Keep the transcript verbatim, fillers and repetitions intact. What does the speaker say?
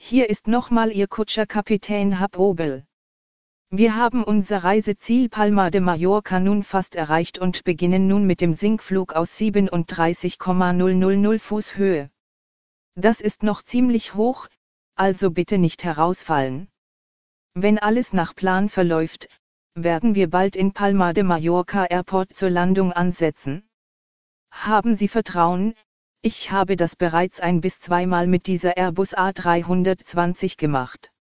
Hier ist nochmal Ihr Kutscher Kapitän Hub Obel. Wir haben unser Reiseziel Palma de Mallorca nun fast erreicht und beginnen nun mit dem Sinkflug aus siebenunddreißig Komma null Fuß Höhe. Das ist noch ziemlich hoch, also bitte nicht herausfallen. Wenn alles nach Plan verläuft, werden wir bald in Palma de Mallorca Airport zur Landung ansetzen. Haben Sie Vertrauen, ich habe das bereits ein bis zweimal mit dieser Airbus A dreihundertzwanzig gemacht.